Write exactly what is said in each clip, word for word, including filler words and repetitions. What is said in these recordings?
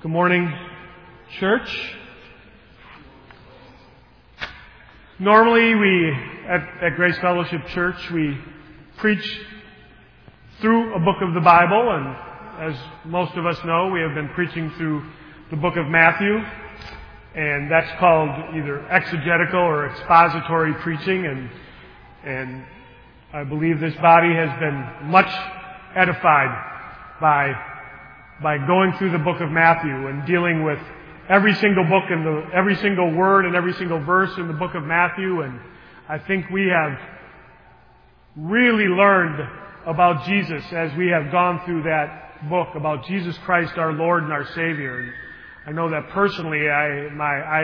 Good morning, church. Normally we, at, at Grace Fellowship Church, we preach through a book of the Bible, and as most of us know, we have been preaching through the book of Matthew, and that's called either exegetical or expository preaching, and, and I believe this body has been much edified by by going through the book of Matthew and dealing with every single book and the every single word and every single verse in the book of Matthew. And I think we have really learned about Jesus as we have gone through that book, about Jesus Christ, our Lord and our Savior. And I know that personally, I my I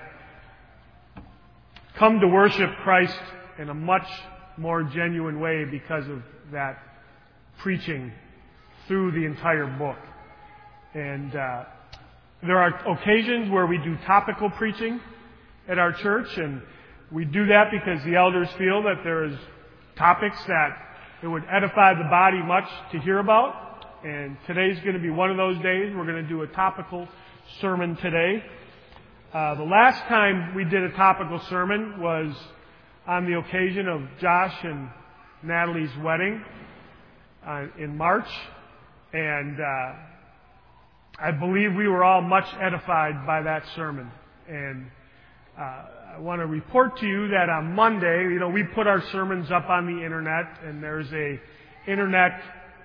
have come to worship Christ in a much more genuine way because of that preaching through the entire book. And uh, there are occasions where we do topical preaching at our church, and we do that because the elders feel that there is topics that it would edify the body much to hear about. And today's going to be one of those days. We're going to do a topical sermon today. Uh, the last time we did a topical sermon was on the occasion of Josh and Natalie's wedding uh, in March, and uh, I believe we were all much edified by that sermon. And uh, I want to report to you that on Monday, you know, we put our sermons up on the internet, and there's a internet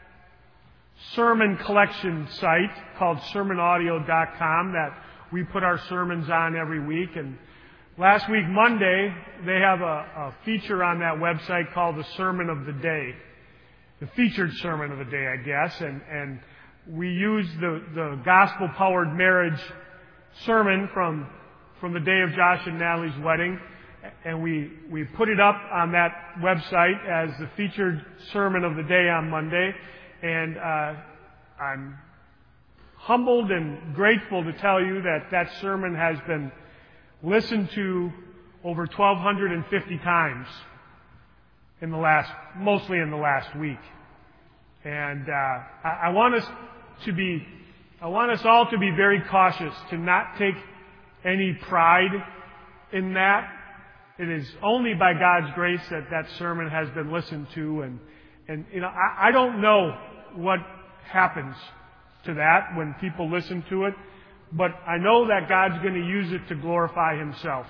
sermon collection site called sermon audio dot com that we put our sermons on every week. And last week, Monday, they have a, a feature on that website called the Sermon of the Day, the featured sermon of the day, I guess, and and we used the, the gospel-powered marriage sermon from from the day of Josh and Natalie's wedding, and we, we put it up on that website as the featured sermon of the day on Monday. And uh, I'm humbled and grateful to tell you that that sermon has been listened to over twelve fifty times in the last, mostly in the last week. And uh, I, I want us to be, I want us all to be very cautious to not take any pride in that. It is only by God's grace that that sermon has been listened to, and and you know I, I don't know what happens to that when people listen to it, but I know that God's going to use it to glorify Himself,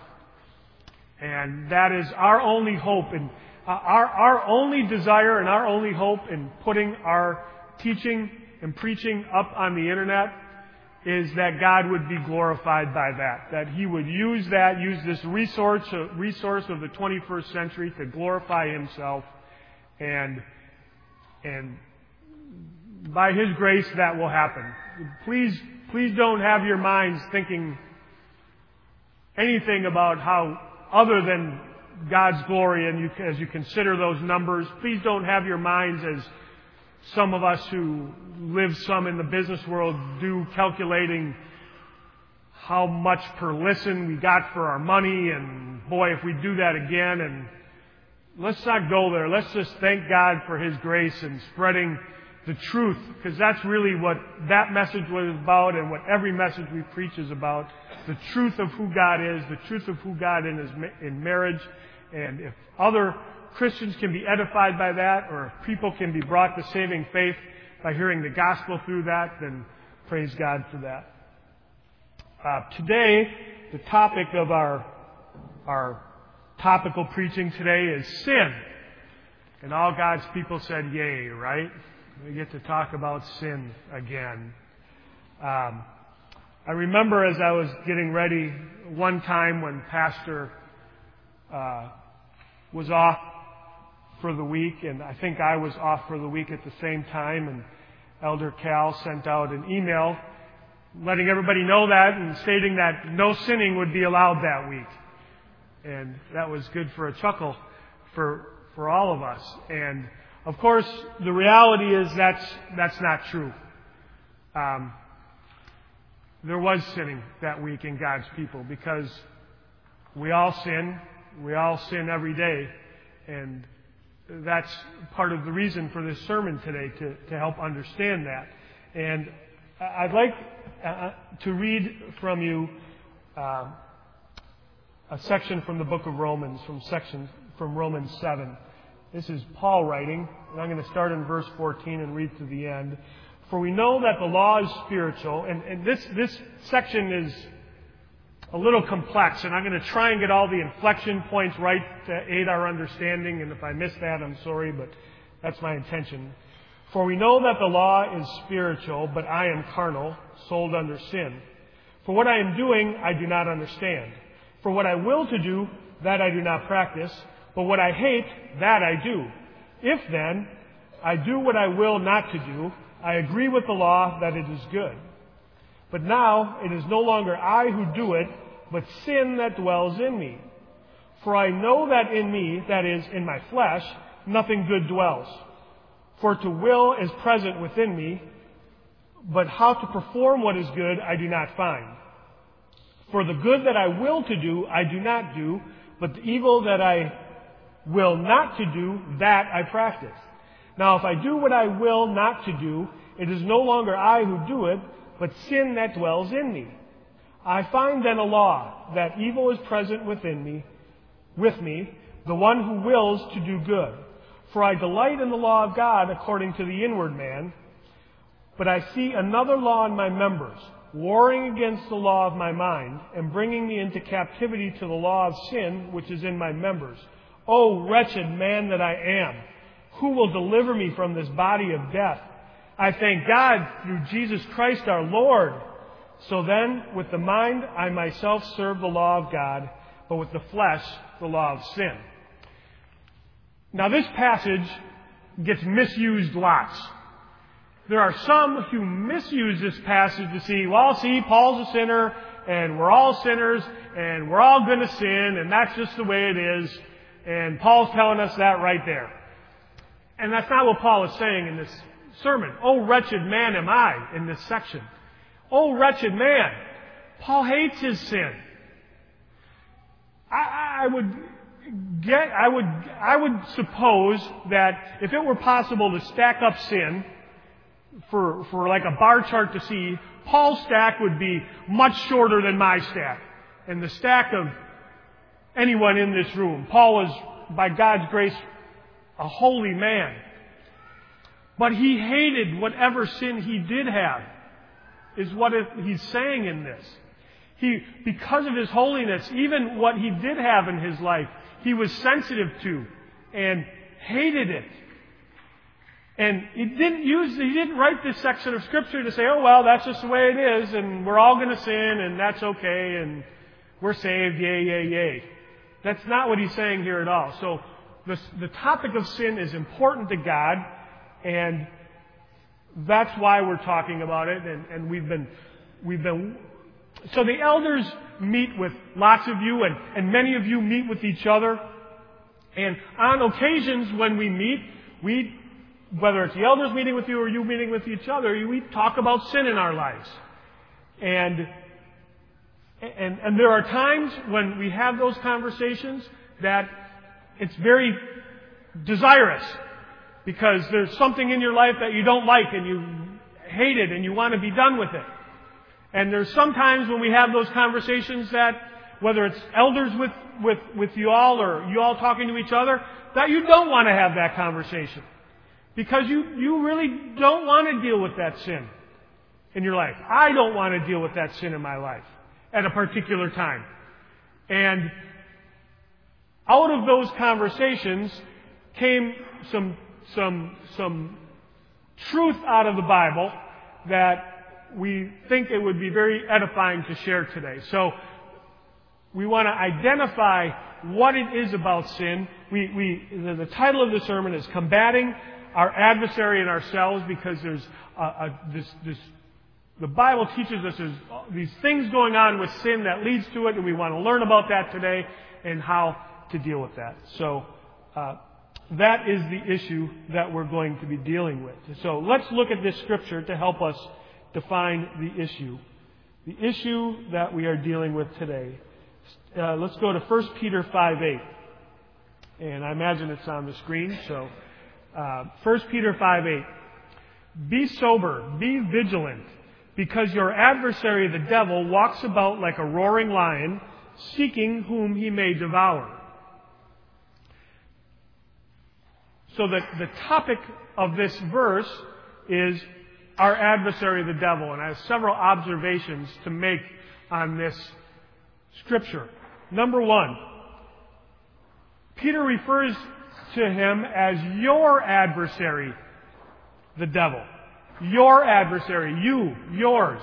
and that is our only hope and uh, our our only desire and our only hope in putting our teaching and preaching up on the internet is that God would be glorified by that. That He would use that, use this resource, resource of the twenty-first century to glorify Himself. And, and by His grace, that will happen. Please, please don't have your minds thinking anything about how other than God's glory, and you, as you consider those numbers, please don't have your minds as some of us who live some in the business world do, calculating how much per listen we got for our money, and boy, if we do that again. And let's not go there. Let's just thank God for His grace and spreading the truth, because that's really what that message was about, and what every message we preach is about: the truth of who God is, the truth of who God is in marriage. And if other Christians can be edified by that, or if people can be brought to saving faith by hearing the gospel through that, then praise God for that. Uh, today, the topic of our our topical preaching today is sin. And all God's people said yay, right? We get to talk about sin again. Um, I remember as I was getting ready one time when Pastor uh, was off for the week, and I think I was off for the week at the same time, and Elder Cal sent out an email letting everybody know that and stating that no sinning would be allowed that week. And that was good for a chuckle for for all of us. And of course, the reality is that's that's not true. Um, there was sinning that week in God's people, because we all sin. We all sin every day, and that's part of the reason for this sermon today, to, to help understand that. And I'd like uh, to read from you uh, a section from the book of Romans, from section from Romans seven. This is Paul writing, and I'm going to start in verse fourteen and read to the end. For we know that the law is spiritual, and, and this, this section is a little complex, and I'm going to try and get all the inflection points right to aid our understanding, and if I miss that, I'm sorry, but that's my intention. For we know that the law is spiritual, but I am carnal, sold under sin. For what I am doing, I do not understand. For what I will to do, that I do not practice, but what I hate, that I do. If then I do what I will not to do, I agree with the law that it is good. But now it is no longer I who do it, but sin that dwells in me. For I know that in me, that is, in my flesh, nothing good dwells. For to will is present within me, but how to perform what is good I do not find. For the good that I will to do, I do not do, but the evil that I will not to do, that I practice. Now if I do what I will not to do, it is no longer I who do it, but sin that dwells in me. I find then a law, that evil is present within me, with me, the one who wills to do good. For I delight in the law of God according to the inward man, but I see another law in my members, warring against the law of my mind, and bringing me into captivity to the law of sin which is in my members. O wretched man that I am, who will deliver me from this body of death? I thank God through Jesus Christ our Lord. So then, with the mind, I myself serve the law of God, but with the flesh, the law of sin. Now this passage gets misused lots. There are some who misuse this passage to see, well, see, Paul's a sinner, and we're all sinners, and we're all going to sin, and that's just the way it is, and Paul's telling us that right there. And that's not what Paul is saying in this sermon. Oh, wretched man am I, in this section. Oh, wretched man. Paul hates his sin. I, I would get, I would, I would suppose that if it were possible to stack up sin for, for like a bar chart to see, Paul's stack would be much shorter than my stack. And the stack of anyone in this room. Paul was, by God's grace, a holy man. But he hated whatever sin he did have, is what he's saying in this. He, because of his holiness, even what he did have in his life, he was sensitive to and hated it. And he didn't use, he didn't write this section of Scripture to say, oh, well, that's just the way it is, and we're all going to sin, and that's okay, and we're saved, yay, yay, yay. That's not what he's saying here at all. So the, the topic of sin is important to God, and that's why we're talking about it, and, and we've been, we've been, so the elders meet with lots of you, and, and many of you meet with each other, and on occasions when we meet, we, whether it's the elders meeting with you or you meeting with each other, we talk about sin in our lives. And, and, and there are times when we have those conversations that it's very desirous, because there's something in your life that you don't like and you hate it and you want to be done with it. And there's sometimes when we have those conversations that, whether it's elders with, with, with you all or you all talking to each other, that you don't want to have that conversation. Because you, you really don't want to deal with that sin in your life. I don't want to deal with that sin in my life at a particular time. And out of those conversations came some some some truth out of the Bible that we think it would be very edifying to share today. So we want to identify what it is about sin. We we the, the title of the sermon is Combating Our Adversary and Ourselves, because there's a, a, this this the Bible teaches us there's these things going on with sin that leads to it, and we want to learn about that today and how to deal with that. So uh, that is the issue that we're going to be dealing with. So let's look at this scripture to help us define the issue. The issue that we are dealing with today. Uh, let's go to First Peter five eight. And I imagine it's on the screen. So uh, First Peter five eight. Be sober, be vigilant. because your adversary, the devil, walks about like a roaring lion, seeking whom he may devour. So the, the topic of this verse is our adversary, the devil. And I have several observations to make on this scripture. Number one, Peter refers to him as your adversary, the devil. Your adversary, you, yours.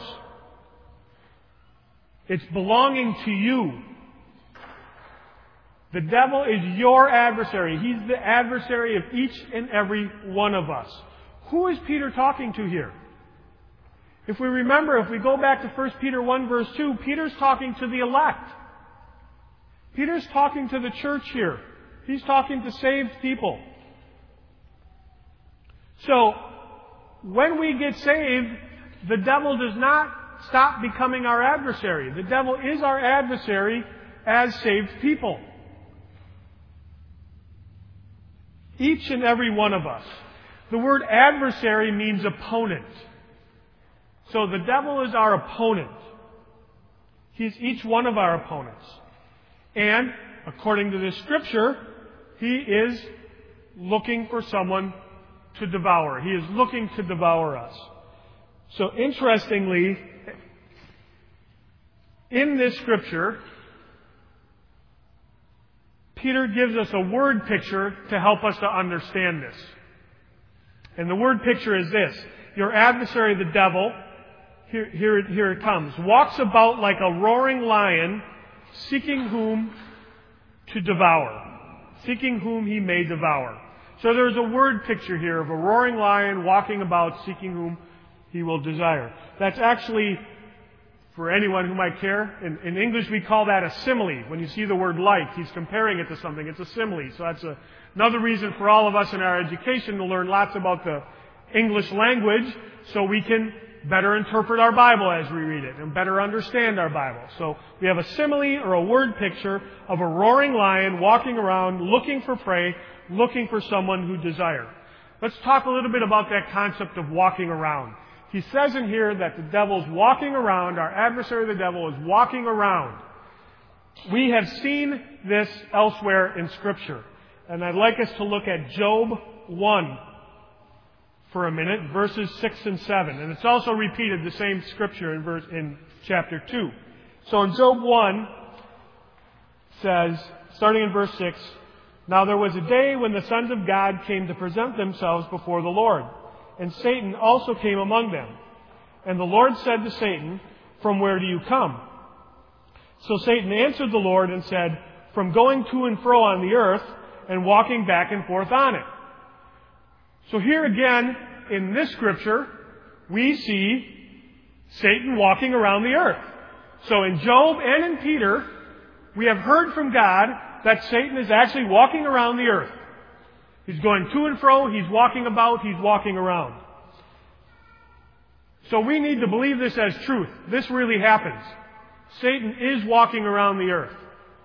It's belonging to you. The devil is your adversary. He's the adversary of each and every one of us. Who is Peter talking to here? If we remember, if we go back to First Peter one verse two, Peter's talking to the elect. Peter's talking to the church here. He's talking to saved people. So, when we get saved, the devil does not stop becoming our adversary. The devil is our adversary as saved people. Each and every one of us. The word adversary means opponent. So the devil is our opponent. He's each one of our opponents. And, according to this scripture, he is looking for someone to devour. He is looking to devour us. So, interestingly, in this scripture, Peter gives us a word picture to help us to understand this. And the word picture is this. Your adversary, the devil, here, here, here it comes, walks about like a roaring lion, seeking whom to devour. Seeking whom he may devour. So there's a word picture here of a roaring lion walking about, seeking whom he will desire. That's actually, for anyone who might care, in, in English we call that a simile. When you see the word like, he's comparing it to something. It's a simile. So that's a, another reason for all of us in our education to learn lots about the English language so we can better interpret our Bible as we read it and better understand our Bible. So we have a simile or a word picture of a roaring lion walking around looking for prey, looking for someone who desires. Let's talk a little bit about that concept of walking around. He says in here that the devil's walking around, our adversary the devil is walking around. We have seen this elsewhere in Scripture. And I'd like us to look at Job one for a minute, verses six and seven. And it's also repeated, the same Scripture in, verse, in chapter two. So in Job one, it says, starting in verse six, "Now there was a day when the sons of God came to present themselves before the Lord. And Satan also came among them. And the Lord said to Satan, 'From where do you come?' So Satan answered the Lord and said, 'From going to and fro on the earth and walking back and forth on it.'" So here again, in this scripture, we see Satan walking around the earth. So in Job and in Peter, we have heard from God that Satan is actually walking around the earth. He's going to and fro, he's walking about, he's walking around. So we need to believe this as truth. This really happens. Satan is walking around the earth.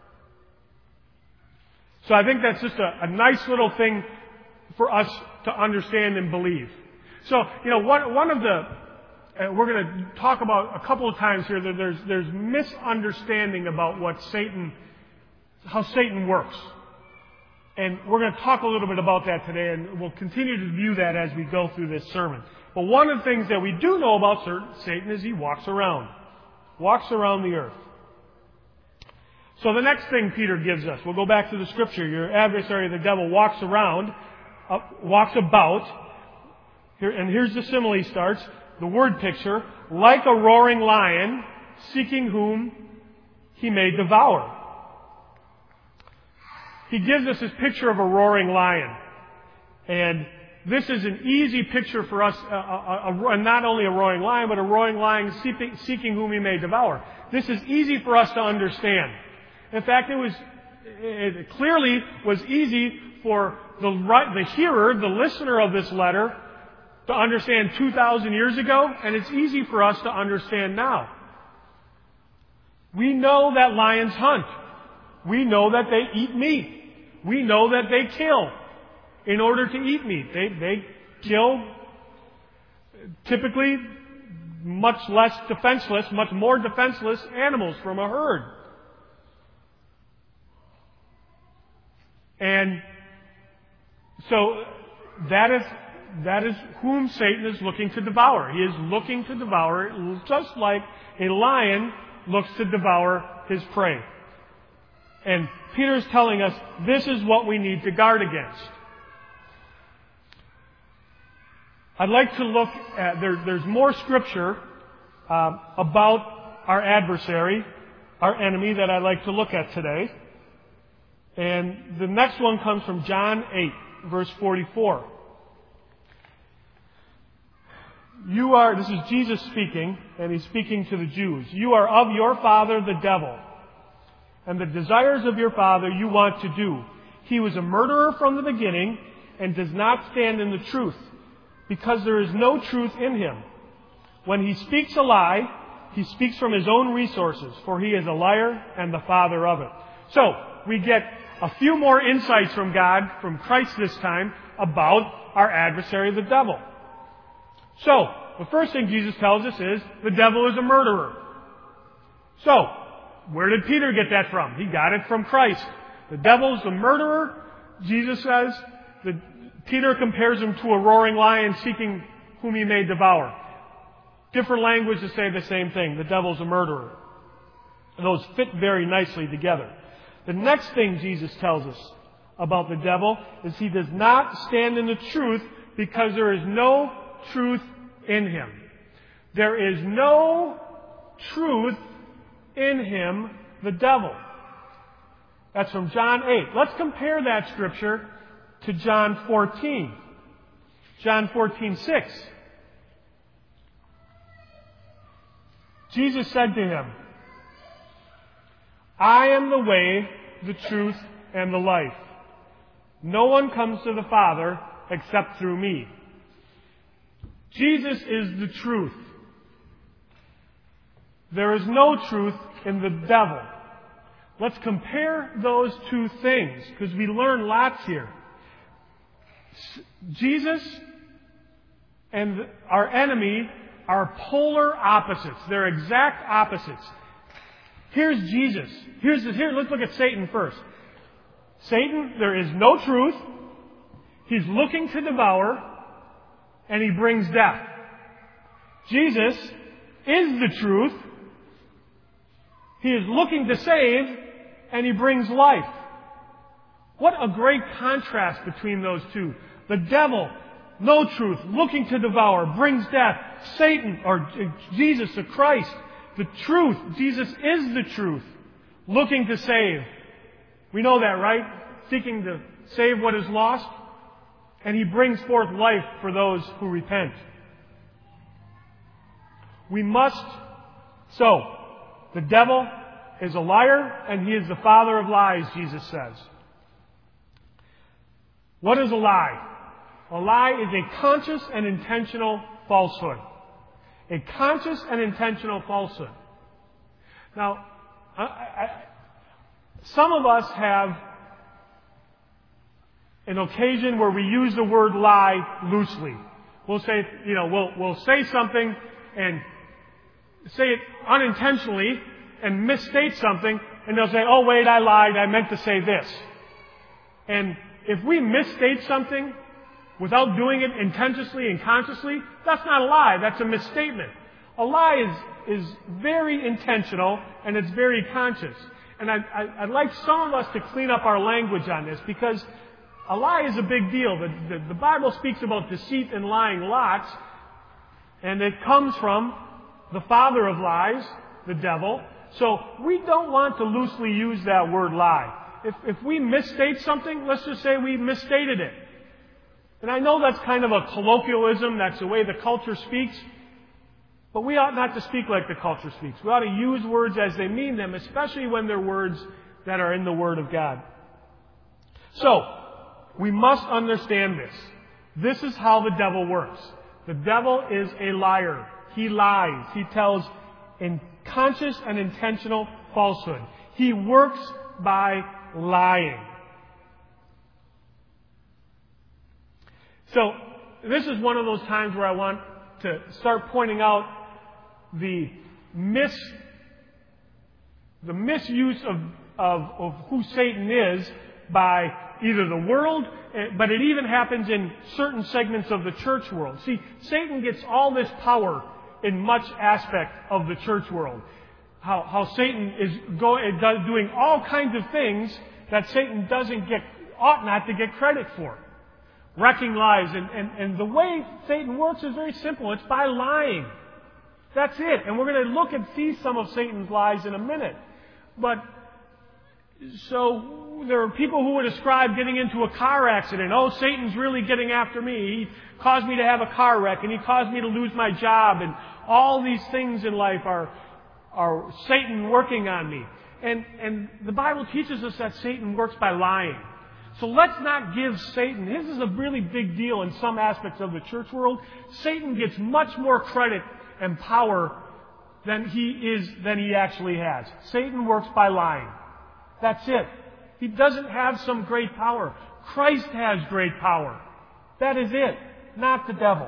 So I think that's just a, a nice little thing for us to understand and believe. So, you know, one, one of the, uh, we're going to talk about a couple of times here that there's, there's misunderstanding about what Satan, how Satan works. And we're going to talk a little bit about that today, and we'll continue to view that as we go through this sermon. But one of the things that we do know about Satan is he walks around. Walks around the earth. So the next thing Peter gives us, we'll go back to the scripture. Your adversary, the devil, walks around, uh, walks about. Here, and here's the simile starts, the word picture, like a roaring lion, seeking whom he may devour. He gives us this picture of a roaring lion. And this is an easy picture for us, uh, a, a, a, not only a roaring lion, but a roaring lion seeking, seeking whom he may devour. This is easy for us to understand. In fact, it was, it clearly was easy for the, the hearer, the listener of this letter, to understand two thousand years ago, and it's easy for us to understand now. We know that lions hunt. We know that they eat meat. We know that they kill in order to eat meat. They, they kill, typically, much less defenseless, much more defenseless animals from a herd. And so that is that is whom Satan is looking to devour. He is looking to devour just like a lion looks to devour his prey. And Peter is telling us this is what we need to guard against. I'd like to look at, there, there's more scripture uh, about our adversary, our enemy, that I'd like to look at today. And the next one comes from John eight, verse forty-four. You are, this is Jesus speaking, and he's speaking to the Jews. You are of your father the devil, and the desires of your father you want to do. He was a murderer from the beginning and does not stand in the truth, because there is no truth in him. When he speaks a lie, he speaks from his own resources, for he is a liar and the father of it. So, we get a few more insights from God, from Christ this time, about our adversary, the devil. So, the first thing Jesus tells us is, the devil is a murderer. So, where did Peter get that from? He got it from Christ. The devil's a murderer, Jesus says. The, Peter compares him to a roaring lion seeking whom he may devour. Different languages say the same thing. The devil's a murderer. And those fit very nicely together. The next thing Jesus tells us about the devil is he does not stand in the truth because there is no truth in him. There is no truth in him, the devil. That's from John eight. Let's compare that scripture to John fourteen. John fourteen six. Jesus said to him, I am the way, the truth, and the life. No one comes to the Father except through me. Jesus is the truth. There is no truth in the devil. Let's compare those two things, because we learn lots here. Jesus and our enemy are polar opposites. They're exact opposites. Here's Jesus. Here's the, here. Let's look at Satan first. Satan, there is no truth. He's looking to devour, and he brings death. Jesus is the truth. He is looking to save, and he brings life. What a great contrast between those two. The devil, no truth, looking to devour, brings death. Satan, or Jesus, the Christ, the truth. Jesus is the truth, looking to save. We know that, right? Seeking to save what is lost. And he brings forth life for those who repent. We must, so, the devil is a liar, and he is the father of lies, Jesus says. What is a lie? A lie is a conscious and intentional falsehood. A conscious and intentional falsehood. Now, I, I, some of us have an occasion where we use the word lie loosely. We'll say, you know, we'll, we'll say something and say it unintentionally and misstate something, and they'll say, oh, wait, I lied, I meant to say this. And if we misstate something without doing it intentionally and consciously, that's not a lie, that's a misstatement. A lie is, is very intentional, and it's very conscious. And I, I, I'd like some of us to clean up our language on this, because a lie is a big deal. The, the, the Bible speaks about deceit and lying lots, and it comes from the father of lies, the devil. So we don't want to loosely use that word lie. If, if we misstate something, let's just say we misstated it. And I know that's kind of a colloquialism, that's the way the culture speaks, but we ought not to speak like the culture speaks. We ought to use words as they mean them, especially when they're words that are in the Word of God. So, we must understand this. This is how the devil works. The devil is a liar. He lies. He tells in conscious and intentional falsehood. He works by lying. So, this is one of those times where I want to start pointing out the mis the misuse of, of, of who Satan is by either the world, but it even happens in certain segments of the church world. See, Satan gets all this power in much aspect of the church world. How, how Satan is go, doing all kinds of things that Satan doesn't get, ought not to get credit for. Wrecking lies. And, and, and the way Satan works is very simple. It's by lying. That's it. And we're going to look and see some of Satan's lies in a minute. But, so, there are people who would ascribe getting into a car accident. Oh, Satan's really getting after me. He caused me to have a car wreck, and he caused me to lose my job, and all these things in life are, are Satan working on me. And, and the Bible teaches us that Satan works by lying. So let's not give Satan, this is a really big deal in some aspects of the church world. Satan gets much more credit and power than he is, than he actually has. Satan works by lying. That's it. He doesn't have some great power. Christ has great power. That is it, not the devil.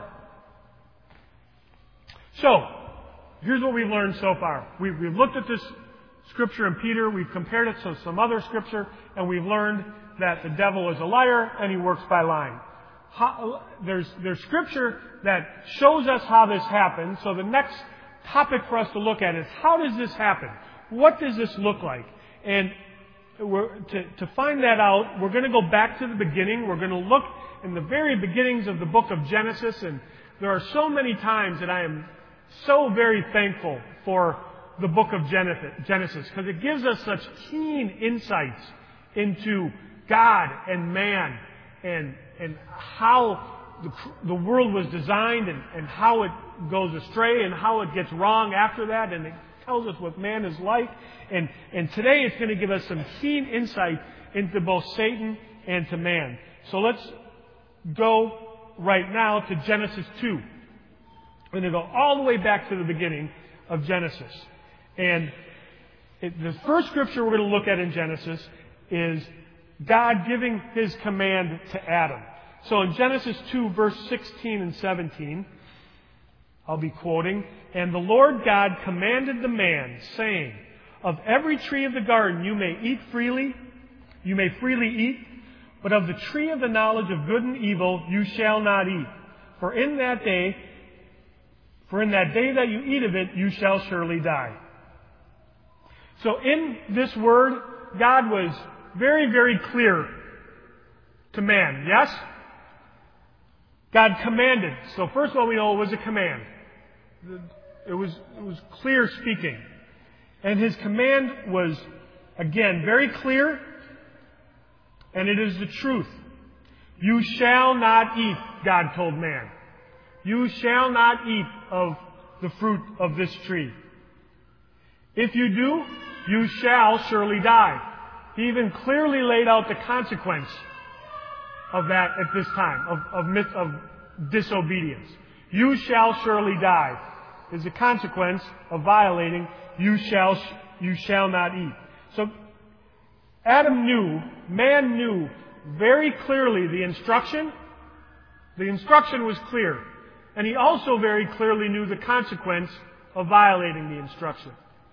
So, here's what we've learned so far. We've, we've looked at this scripture in Peter, we've compared it to some other scripture, and we've learned that the devil is a liar and he works by lying. How, there's, there's scripture that shows us how this happens. So the next topic for us to look at is, how does this happen? What does this look like? And we're, to, to find that out, we're going to go back to the beginning. We're going to look in the very beginnings of the book of Genesis. And there are so many times that I am so very thankful for the book of Genesis, because it gives us such keen insights into God and man and, and how the, the world was designed and, and how it goes astray and how it gets wrong after that, and it tells us what man is like. And, and today it's going to give us some keen insight into both Satan and to man. So let's go right now to Genesis two. We're going to go all the way back to the beginning of Genesis. And it, the first scripture we're going to look at in Genesis is God giving His command to Adam. So in Genesis two, verse sixteen and seventeen, I'll be quoting, "And the Lord God commanded the man, saying, Of every tree of the garden you may eat freely, you may freely eat, but of the tree of the knowledge of good and evil you shall not eat. For in that day, for in that day that you eat of it, you shall surely die." So in this word, God was very, very clear to man. Yes? God commanded. So first of all, we know it was a command. It was, it was clear speaking. And His command was, again, very clear, and it is the truth. You shall not eat, God told man. You shall not eat of the fruit of this tree. If you do, you shall surely die. He even clearly laid out the consequence of that at this time, of, of, of disobedience. You shall surely die is the consequence of violating, you shall, you shall not eat. So Adam knew, man knew very clearly the instruction. The instruction was clear. And he also very clearly knew the consequence of violating the instruction.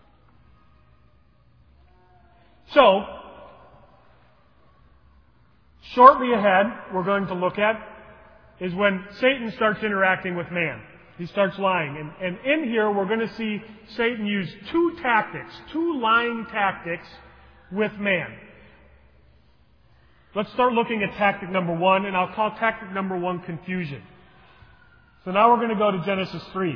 So, shortly ahead, we're going to look at is when Satan starts interacting with man. He starts lying. And, and in here, we're going to see Satan use two tactics, two lying tactics with man. Let's start looking at tactic number one, and I'll call tactic number one confusion. So now we're going to go to Genesis three.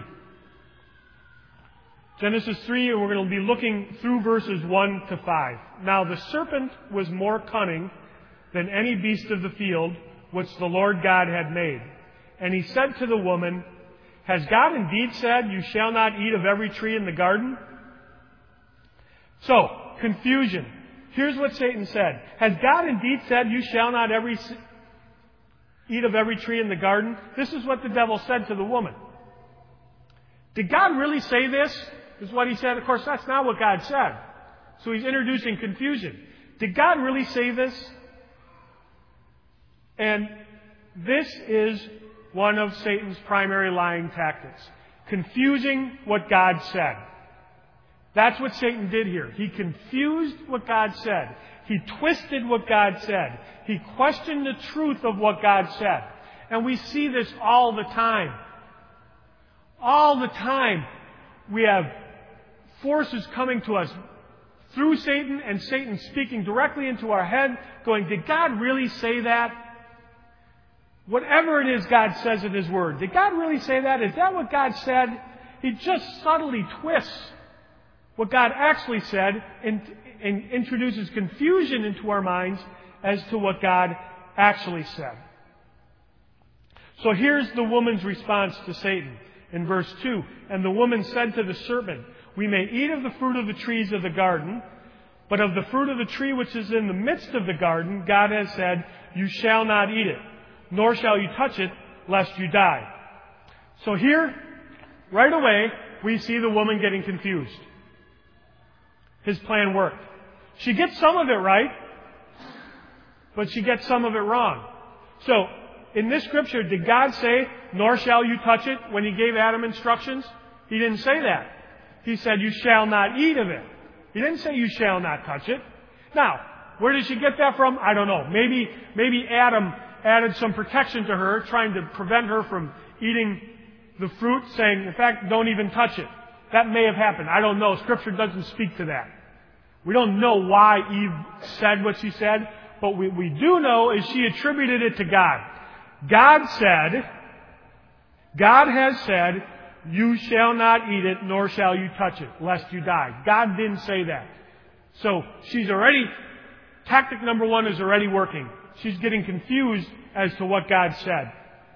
Genesis three, and we're going to be looking through verses one to five. "Now the serpent was more cunning than any beast of the field which the Lord God had made. And he said to the woman, Has God indeed said, You shall not eat of every tree in the garden? So, confusion. Here's what Satan said. Has God indeed said, You shall not every eat of every tree in the garden? This is what the devil said to the woman. Did God really say this? Is what he said. Of course, that's not what God said. So he's introducing confusion. Did God really say this? And this is one of Satan's primary lying tactics. confusing what God said. That's what Satan did here. He confused what God said. He twisted what God said. He questioned the truth of what God said. And we see this all the time. All the time we have forces coming to us through Satan, and Satan speaking directly into our head, going, did God really say that? Whatever it is God says in His Word, did God really say that? Is that what God said? He just subtly twists what God actually said and, and introduces confusion into our minds as to what God actually said. So here's the woman's response to Satan in verse two. And the woman said to the serpent, we may eat of the fruit of the trees of the garden, but of the fruit of the tree which is in the midst of the garden, God has said, you shall not eat it, nor shall you touch it, lest you die. So here, right away, we see the woman getting confused. His plan worked. She gets some of it right, but she gets some of it wrong. So, in this scripture, did God say, nor shall you touch it, when He gave Adam instructions? He didn't say that. He said, you shall not eat of it. He didn't say you shall not touch it. Now, where did she get that from? I don't know. Maybe, maybe Adam added some protection to her, trying to prevent her from eating the fruit, saying, in fact, don't even touch it. That may have happened. I don't know. Scripture doesn't speak to that. We don't know why Eve said what she said, but what we do know is she attributed it to God. God said, God has said, you shall not eat it, nor shall you touch it, lest you die. God didn't say that. So she's already, tactic number one is already working. She's getting confused as to what God said.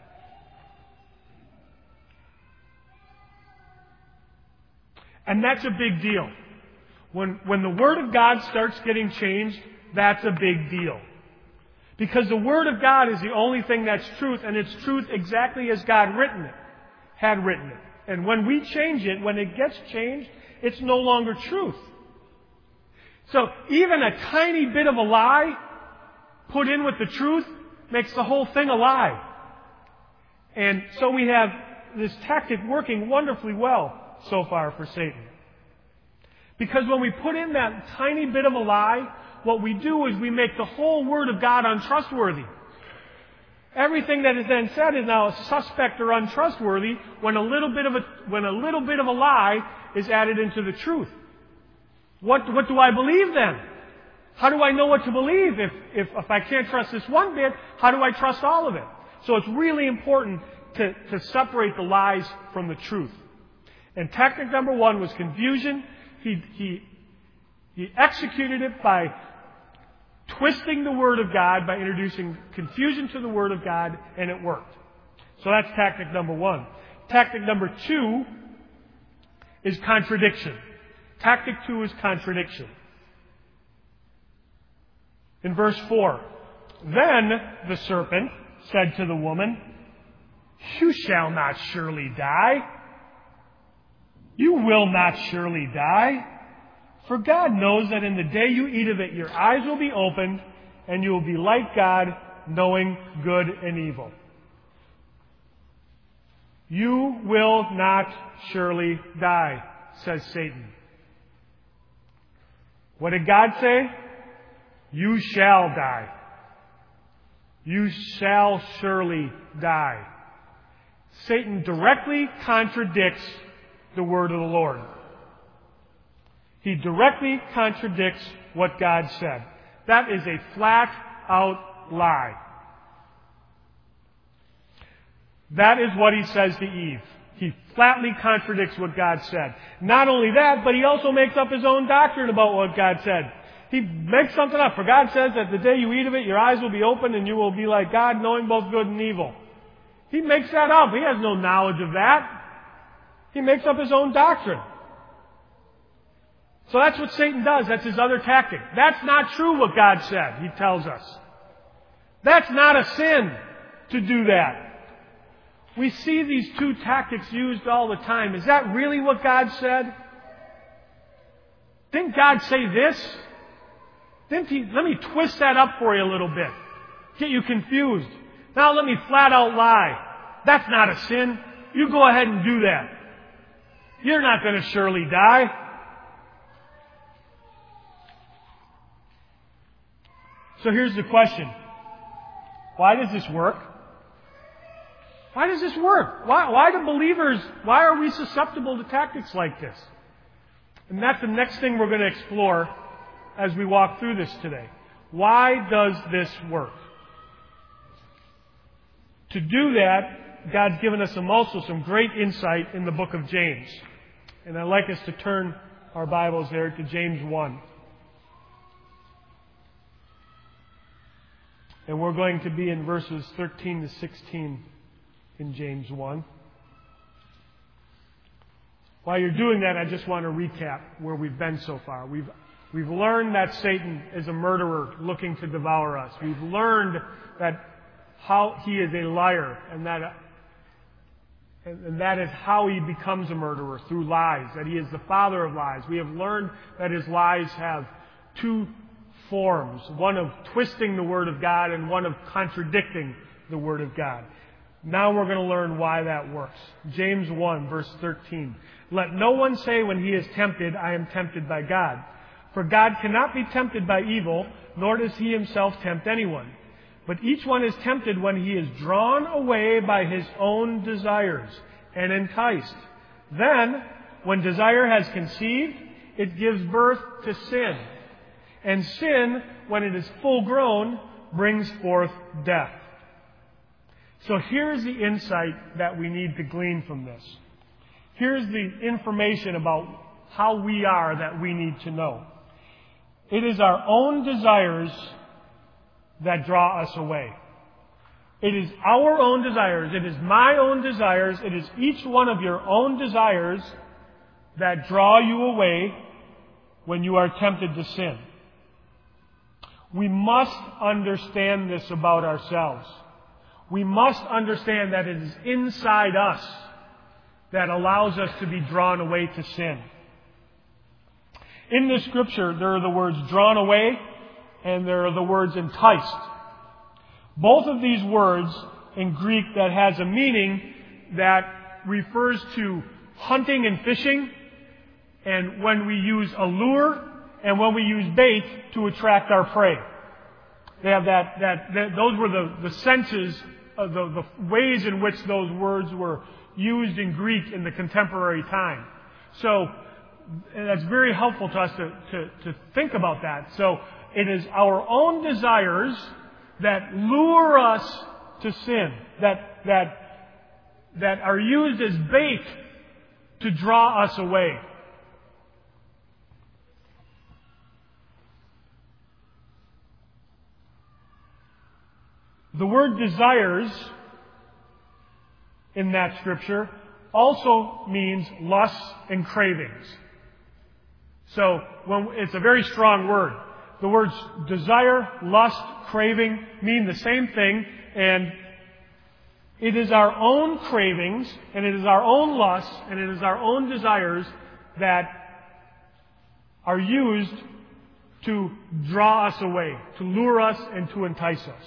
And that's a big deal. When, when the Word of God starts getting changed, that's a big deal. Because the Word of God is the only thing that's truth, and it's truth exactly as God written it, had written it. And when we change it, when it gets changed, it's no longer truth. So even a tiny bit of a lie put in with the truth makes the whole thing a lie. And so we have this tactic working wonderfully well so far for Satan. Because when we put in that tiny bit of a lie, what we do is we make the whole Word of God untrustworthy. Everything that is then said is now suspect or untrustworthy when a little bit of a when a little bit of a lie is added into the truth. What what do I believe then? How do I know what to believe? If if if I can't trust this one bit, how do I trust all of it? So it's really important to, to separate the lies from the truth. And tactic number one was confusion. He he he executed it by twisting the Word of God, by introducing confusion to the Word of God, and it worked. So that's tactic number one. Tactic number two is contradiction. Tactic two is contradiction. In verse four, then the serpent said to the woman, you shall not surely die. You will not surely die. For God knows that in the day you eat of it, your eyes will be opened, and you will be like God, knowing good and evil. You will not surely die, says Satan. What did God say? You shall die. You shall surely die. Satan directly contradicts the word of the Lord. He directly contradicts what God said. That is a flat-out lie. That is what he says to Eve. He flatly contradicts what God said. Not only that, but he also makes up his own doctrine about what God said. He makes something up. For God says that the day you eat of it, your eyes will be opened and you will be like God, knowing both good and evil. He makes that up. He has no knowledge of that. He makes up his own doctrine. So that's what Satan does. That's his other tactic. That's not true what God said, he tells us. That's not a sin to do that. We see these two tactics used all the time. Is that really what God said? Didn't God say this? Didn't he? Let me twist that up for you a little bit. Get you confused. Now let me flat out lie. That's not a sin. You go ahead and do that. You're not going to surely die. So here's the question. Why does this work? Why does this work? Why, why do believers, why are we susceptible to tactics like this? And that's the next thing we're going to explore as we walk through this today. Why does this work? To do that, God's given us some also some great insight in the book of James. And I'd like us to turn our Bibles there to James one. And we're going to be in verses thirteen to sixteen in James one. While you're doing that, I just want to recap where we've been so far. We've we've learned that Satan is a murderer looking to devour us. We've learned that how he is a liar, and that and that is how he becomes a murderer, through lies, that he is the father of lies. We have learned that his lies have two forms, one of twisting the Word of God and one of contradicting the Word of God. Now we're going to learn why that works. James one, verse thirteen. Let no one say when he is tempted, I am tempted by God. For God cannot be tempted by evil, nor does he himself tempt anyone. But each one is tempted when he is drawn away by his own desires and enticed. Then, when desire has conceived, it gives birth to sin. And sin, when it is full grown, brings forth death. So here's the insight that we need to glean from this. Here's the information about how we are that we need to know. It is our own desires that draw us away. It is our own desires. It is my own desires. It is each one of your own desires that draw you away when you are tempted to sin. We must understand this about ourselves. We must understand that it is inside us that allows us to be drawn away to sin. In the Scripture, there are the words drawn away and there are the words enticed. Both of these words in Greek that has a meaning that refers to hunting and fishing, and when we use a lure and when we use bait to attract our prey. They have that, that, that those were the, the senses, of the, the ways in which those words were used in Greek in the contemporary time. So, that's very helpful to us to, to, to think about that. So, it is our own desires that lure us to sin, that, that, that are used as bait to draw us away. The word desires in that scripture also means lusts and cravings. So when, it's a very strong word. The words desire, lust, craving mean the same thing, and it is our own cravings, and it is our own lusts, and it is our own desires that are used to draw us away, to lure us and to entice us.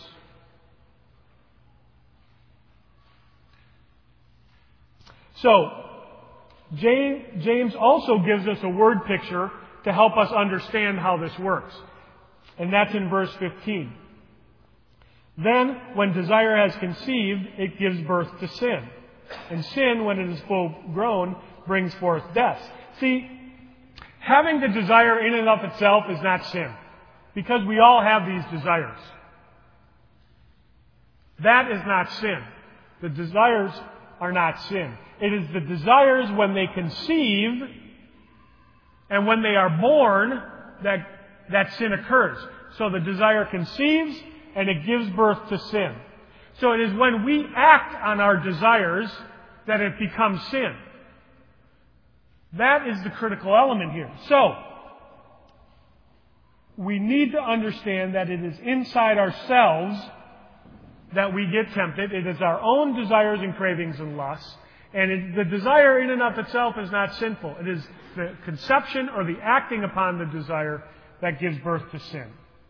So, James also gives us a word picture to help us understand how this works. And that's in verse fifteen. Then, when desire has conceived, it gives birth to sin. And sin, when it is full grown, brings forth death. See, having the desire in and of itself is not sin, because we all have these desires. That is not sin. The desires are not sin. It is the desires when they conceive and when they are born that, that sin occurs. So the desire conceives and it gives birth to sin. So it is when we act on our desires that it becomes sin. That is the critical element here. So, we need to understand that it is inside ourselves that we get tempted. It is our own desires and cravings and lusts. And it, the desire in and of itself is not sinful. It is the conception or the acting upon the desire that gives birth to sin.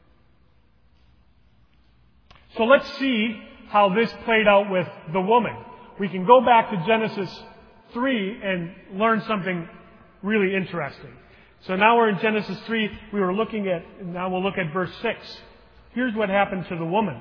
So let's see how this played out with the woman. We can go back to Genesis three and learn something really interesting. So now we're in Genesis three. We were looking at, now we'll look at verse six. Here's what happened to the woman.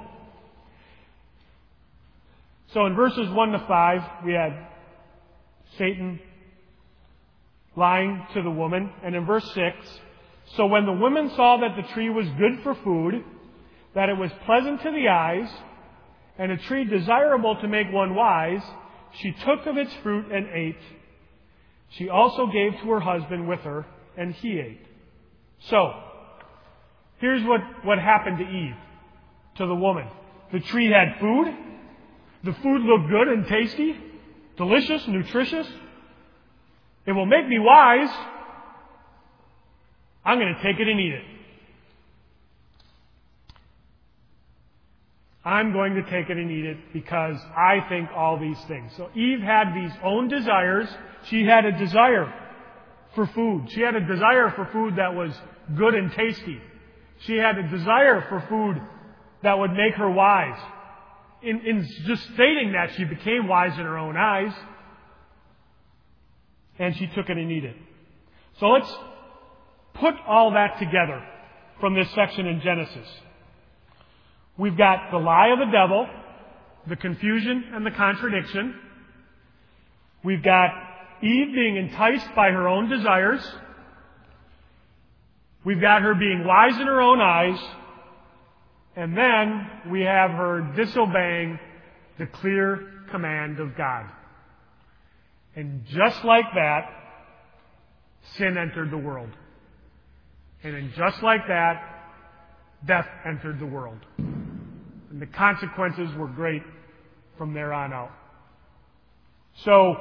So in verses one to five, we had Satan lying to the woman. And in verse six, so when the woman saw that the tree was good for food, that it was pleasant to the eyes, and a tree desirable to make one wise, she took of its fruit and ate. She also gave to her husband with her, and he ate. So, here's what, what happened to Eve, to the woman. The tree had food. The food looked good and tasty, delicious, nutritious. It will make me wise. I'm going to take it and eat it. I'm going to take it and eat it because I think all these things. So Eve had these own desires. She had a desire for food. She had a desire for food that was good and tasty. She had a desire for food that would make her wise. In, in just stating that, she became wise in her own eyes. And she took it and ate it. So let's put all that together from this section in Genesis. We've got the lie of the devil, the confusion and the contradiction. We've got Eve being enticed by her own desires. We've got her being wise in her own eyes. And then we have her disobeying the clear command of God. And just like that, sin entered the world. And then just like that, death entered the world. And the consequences were great from there on out. So,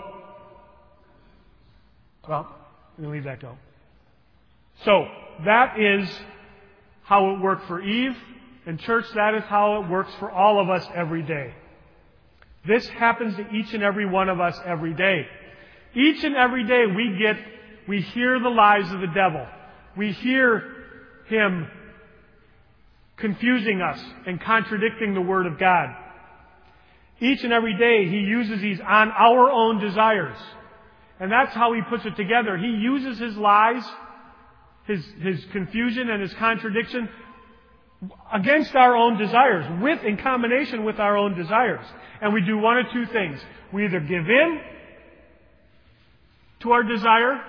well, I'm going to leave that go. So, that is how it worked for Eve. And church, that is how it works for all of us every day. This happens to each and every one of us every day. Each and every day we get, we hear the lies of the devil. We hear him confusing us and contradicting the Word of God. Each and every day he uses these on our own desires. And that's how he puts it together. He uses his lies, his, his confusion and his contradiction against our own desires, with, in combination with our own desires. And we do one of two things. We either give in to our desire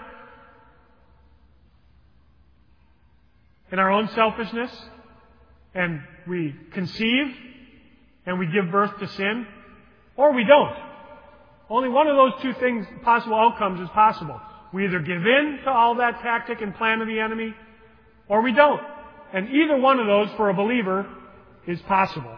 in our own selfishness, and we conceive, and we give birth to sin, or we don't. Only one of those two things, possible outcomes, is possible. We either give in to all that tactic and plan of the enemy, or we don't. And either one of those, for a believer, is possible.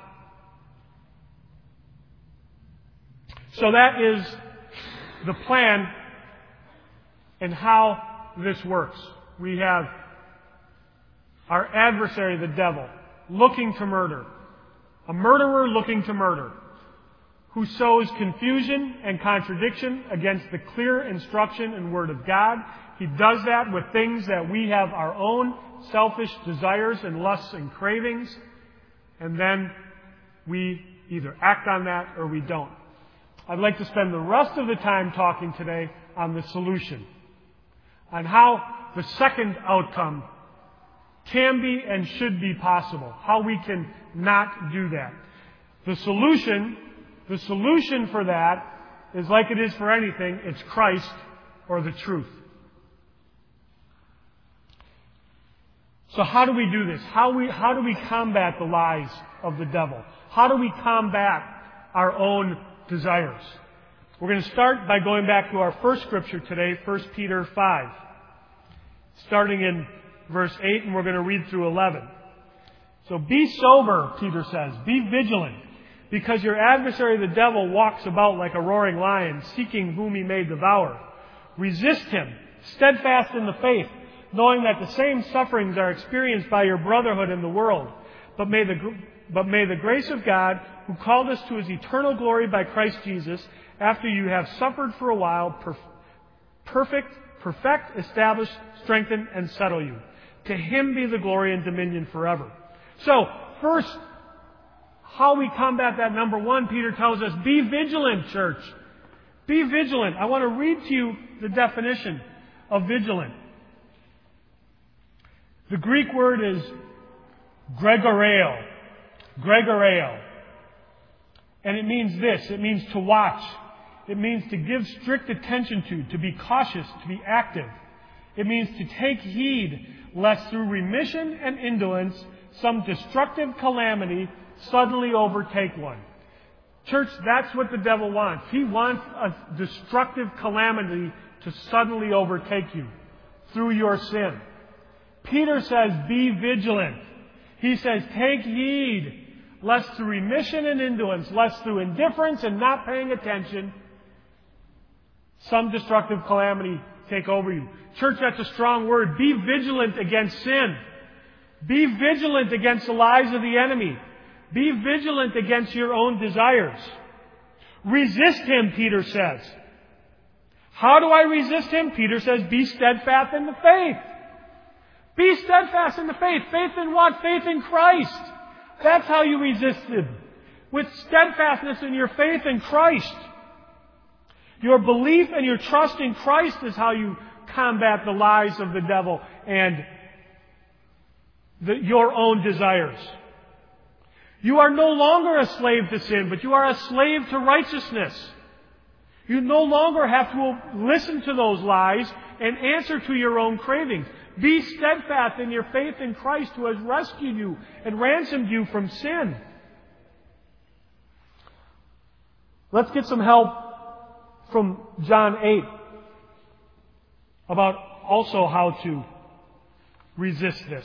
So that is the plan and how this works. We have our adversary, the devil, looking to murder. A murderer looking to murder, who sows confusion and contradiction against the clear instruction and Word of God. He does that with things that we have our own selfish desires and lusts and cravings, and then we either act on that or we don't. I'd like to spend the rest of the time talking today on the solution, on how the second outcome can be and should be possible, how we can not do that. The solution, the solution for that is like it is for anything, it's Christ or the truth. So how do we do this? How, we, how do we combat the lies of the devil? How do we combat our own desires? We're going to start by going back to our first scripture today, First Peter five. Starting in verse eight, and we're going to read through eleven. So be sober, Peter says. Be vigilant, because your adversary the devil walks about like a roaring lion, seeking whom he may devour. Resist him, steadfast in the faith, knowing that the same sufferings are experienced by your brotherhood in the world. But may the, but may the grace of God, who called us to his eternal glory by Christ Jesus, after you have suffered for a while, perf- perfect, perfect, establish, strengthen, and settle you. To him be the glory and dominion forever. So, first, how we combat that, number one, Peter tells us, be vigilant, church. Be vigilant. I want to read to you the definition of vigilant. The Greek word is gregoreo. Gregoreo. And it means this. It means to watch. It means to give strict attention to, to be cautious, to be active. It means to take heed lest through remission and indolence some destructive calamity suddenly overtake one. Church, that's what the devil wants. He wants a destructive calamity to suddenly overtake you through your sin. Peter says, be vigilant. He says, take heed lest through remission and indolence, lest through indifference and not paying attention, some destructive calamity take over you. Church, that's a strong word. Be vigilant against sin. Be vigilant against the lies of the enemy. Be vigilant against your own desires. Resist him, Peter says. How do I resist him? Peter says, be steadfast in the faith. Be steadfast in the faith. Faith in what? Faith in Christ. That's how you resist him. With steadfastness in your faith in Christ. Your belief and your trust in Christ is how you combat the lies of the devil and the, your own desires. You are no longer a slave to sin, but you are a slave to righteousness. You no longer have to listen to those lies and answer to your own cravings. Be steadfast in your faith in Christ, who has rescued you and ransomed you from sin. Let's get some help from John eight about also how to resist this.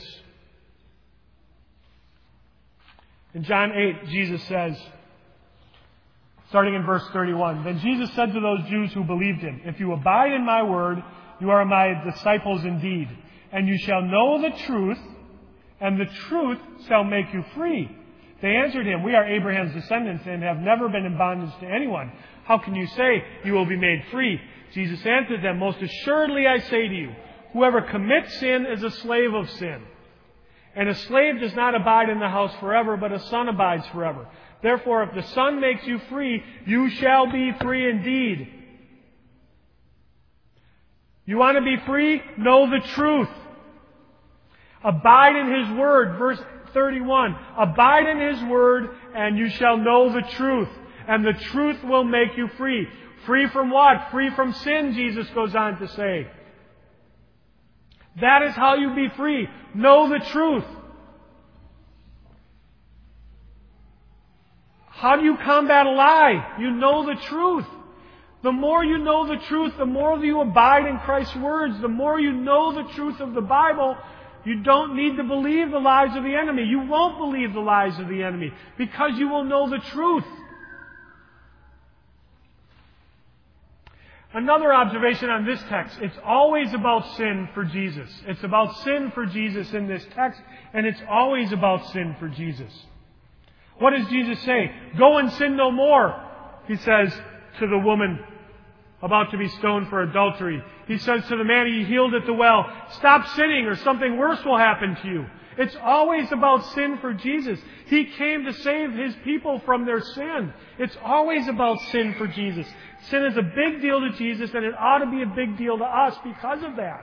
In John eight, Jesus says, starting in verse thirty-one, then Jesus said to those Jews who believed him, if you abide in my word, you are my disciples indeed, and you shall know the truth, and the truth shall make you free. They answered him, we are Abraham's descendants and have never been in bondage to anyone. How can you say you will be made free? Jesus answered them, most assuredly I say to you, whoever commits sin is a slave of sin. And a slave does not abide in the house forever, but a son abides forever. Therefore, if the Son makes you free, you shall be free indeed. You want to be free? Know the truth. Abide in His Word. Verse thirty-one. Abide in His Word, and you shall know the truth. And the truth will make you free. Free from what? Free from sin, Jesus goes on to say. That is how you be free. Know the truth. How do you combat a lie? You know the truth. The more you know the truth, the more you abide in Christ's words, the more you know the truth of the Bible, you don't need to believe the lies of the enemy. You won't believe the lies of the enemy because you will know the truth. Another observation on this text, it's always about sin for Jesus. It's about sin for Jesus in this text, and it's always about sin for Jesus. What does Jesus say? Go and sin no more, He says to the woman about to be stoned for adultery. He says to the man He healed at the well, stop sinning or something worse will happen to you. It's always about sin for Jesus. He came to save His people from their sin. It's always about sin for Jesus. Sin is a big deal to Jesus, and it ought to be a big deal to us because of that.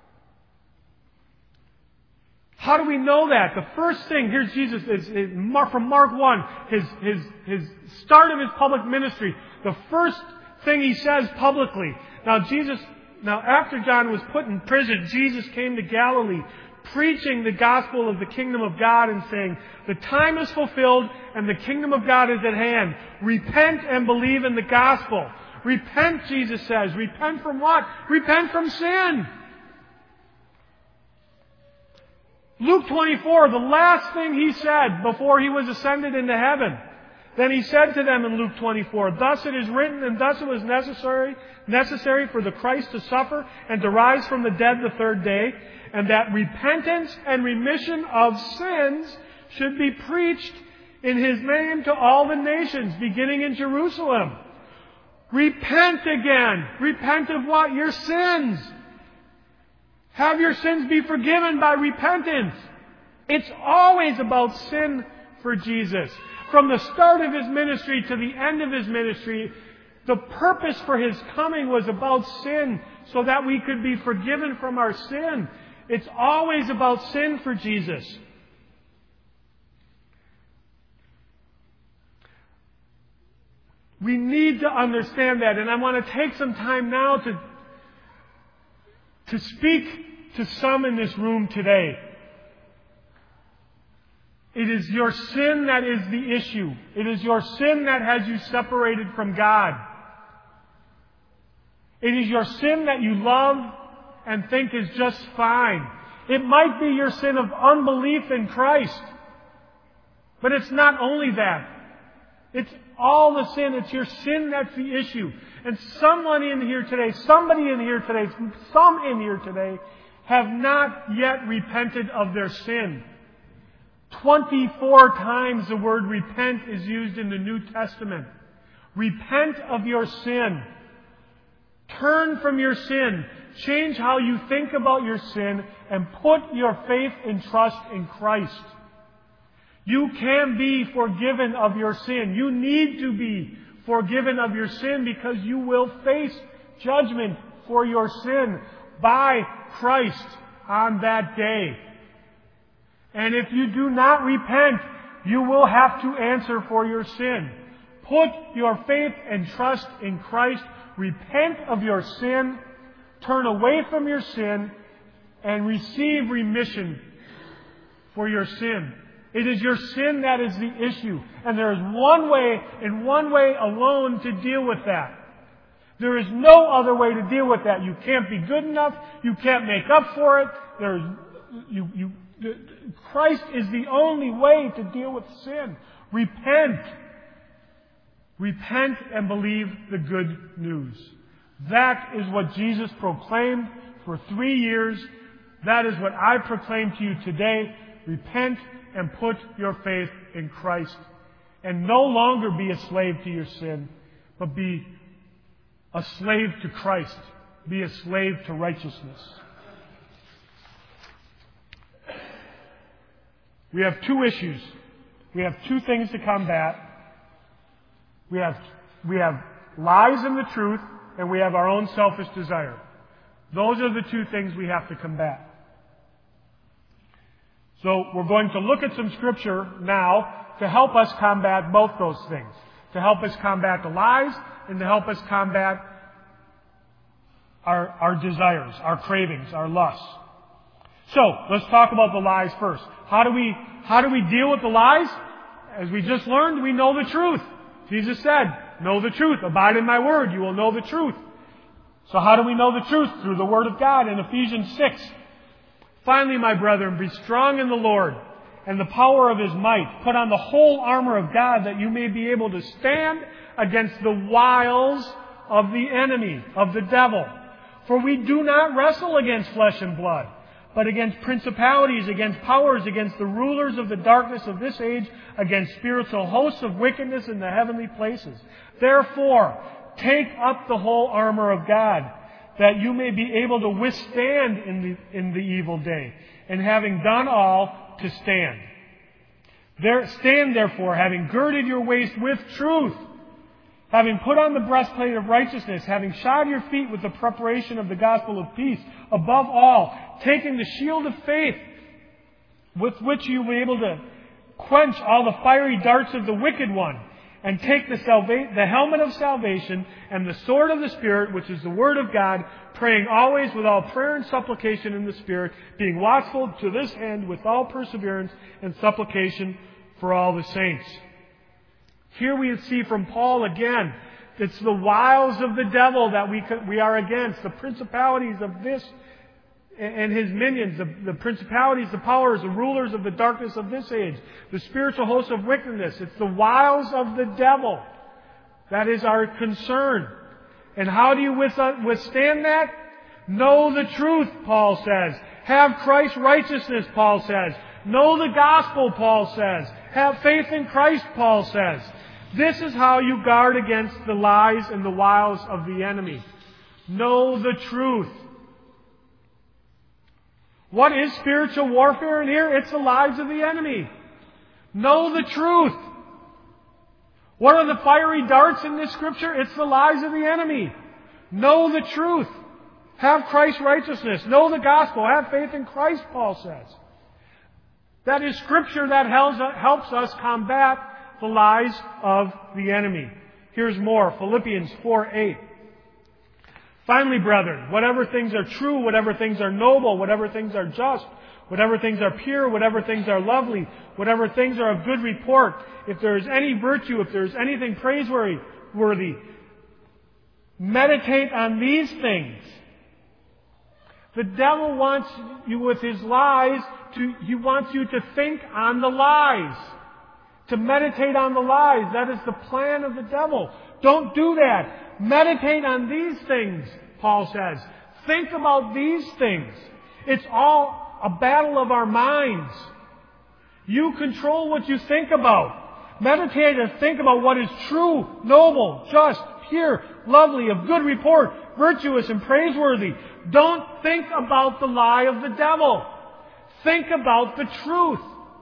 How do we know that? The first thing, here's Jesus, is, is from Mark one, his, his, his start of His public ministry. The first thing He says publicly. Now Jesus, now after John was put in prison, Jesus came to Galilee, preaching the gospel of the kingdom of God and saying, the time is fulfilled and the kingdom of God is at hand. Repent and believe in the gospel. Repent, Jesus says. Repent from what? Repent from sin. Luke twenty-four, the last thing He said before He was ascended into heaven. Then He said to them in Luke twenty-four, thus it is written, and thus it was necessary, necessary for the Christ to suffer and to rise from the dead the third day, and that repentance and remission of sins should be preached in His name to all the nations, beginning in Jerusalem. Repent again. Repent of what? Your sins. Have your sins be forgiven by repentance. It's always about sin for Jesus. From the start of His ministry to the end of His ministry, The purpose for His coming was about sin, so that we could be forgiven from our sin. It's always about sin for Jesus. We need to understand that, and I want to take some time now to, to speak to some in this room today. It is your sin that is the issue. It is your sin that has you separated from God. It is your sin that you love and think is just fine. It might be your sin of unbelief in Christ. But it's not only that. It's all the sin. It's your sin that's the issue. And someone in here today, somebody in here today, some in here today have not yet repented of their sin. Twenty-four times the word repent is used in the New Testament. Repent of your sin. Turn from your sin. Change how you think about your sin and put your faith and trust in Christ. You can be forgiven of your sin. You need to be forgiven of your sin because you will face judgment for your sin by Christ on that day. And if you do not repent, you will have to answer for your sin. Put your faith and trust in Christ. Repent of your sin. Turn away from your sin and receive remission for your sin. It is your sin that is the issue. And there is one way and one way alone to deal with that. There is no other way to deal with that. You can't be good enough. You can't make up for it. There is, you, you, Christ is the only way to deal with sin. Repent. Repent and believe the good news. That is what Jesus proclaimed for three years. That is what I proclaim to you today. Repent and put your faith in Christ. And no longer be a slave to your sin, but be a slave to Christ. Be a slave to righteousness. We have two issues. We have two things to combat. We have, we have lies and the truth, and we have our own selfish desire. Those are the two things we have to combat. So we're going to look at some scripture now to help us combat both those things. To help us combat the lies and to help us combat our, our desires, our cravings, our lusts. So let's talk about the lies first. How do we, how do we deal with the lies? As we just learned, we know the truth. Jesus said, know the truth. Abide in my word. You will know the truth. So how do we know the truth? Through the word of God in Ephesians six. Finally, my brethren, be strong in the Lord and the power of His might. Put on the whole armor of God that you may be able to stand against the wiles of the enemy, of the devil. For we do not wrestle against flesh and blood, but against principalities, against powers, against the rulers of the darkness of this age, against spiritual hosts of wickedness in the heavenly places. Therefore, take up the whole armor of God, that you may be able to withstand in the, in the evil day, and having done all, to stand. There, stand therefore, having girded your waist with truth, having put on the breastplate of righteousness, having shod your feet with the preparation of the gospel of peace, above all, taking the shield of faith, with which you will be able to quench all the fiery darts of the wicked one, and take the, salva- the helmet of salvation and the sword of the Spirit, which is the Word of God, praying always with all prayer and supplication in the Spirit, being watchful to this end with all perseverance and supplication for all the saints. Here we see from Paul again, it's the wiles of the devil that we we are against, the principalities of this and his minions, the, the principalities, the powers, the rulers of the darkness of this age, the spiritual hosts of wickedness. It's the wiles of the devil. That is our concern. And how do you withstand that? Know the truth, Paul says. Have Christ's righteousness, Paul says. Know the gospel, Paul says. Have faith in Christ, Paul says. This is how you guard against the lies and the wiles of the enemy. Know the truth. What is spiritual warfare in here? It's the lies of the enemy. Know the truth. What are the fiery darts in this scripture? It's the lies of the enemy. Know the truth. Have Christ's righteousness. Know the gospel. Have faith in Christ, Paul says. That is scripture that helps us combat the lies of the enemy. Here's more. Philippians four eight. Finally, brethren, whatever things are true, whatever things are noble, whatever things are just, whatever things are pure, whatever things are lovely, whatever things are of good report, if there is any virtue, if there is anything praiseworthy, meditate on these things. The devil wants you with his lies to, he wants you to think on the lies. To meditate on the lies. That is the plan of the devil. Don't do that. Meditate on these things, Paul says. Think about these things. It's all a battle of our minds. You control what you think about. Meditate and think about what is true, noble, just, pure, lovely, of good report, virtuous, and praiseworthy. Don't think about the lie of the devil. Think about the truth.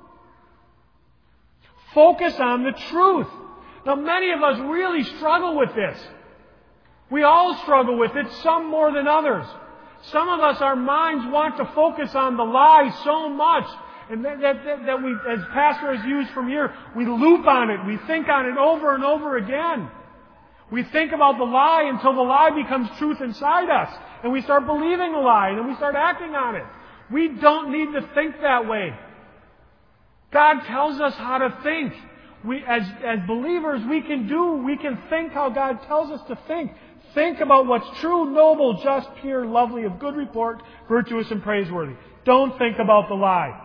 Focus on the truth. Now, many of us really struggle with this. We all struggle with it, some more than others. Some of us, our minds want to focus on the lie so much, and that, that, that, that we, as Pastor has used from here, we loop on it. We think on it over and over again. We think about the lie until the lie becomes truth inside us, and we start believing the lie, and then we start acting on it. We don't need to think that way. God tells us how to think. We, as, as believers, we can do, we can think how God tells us to think. Think about what's true, noble, just, pure, lovely, of good report, virtuous, and praiseworthy. Don't think about the lie.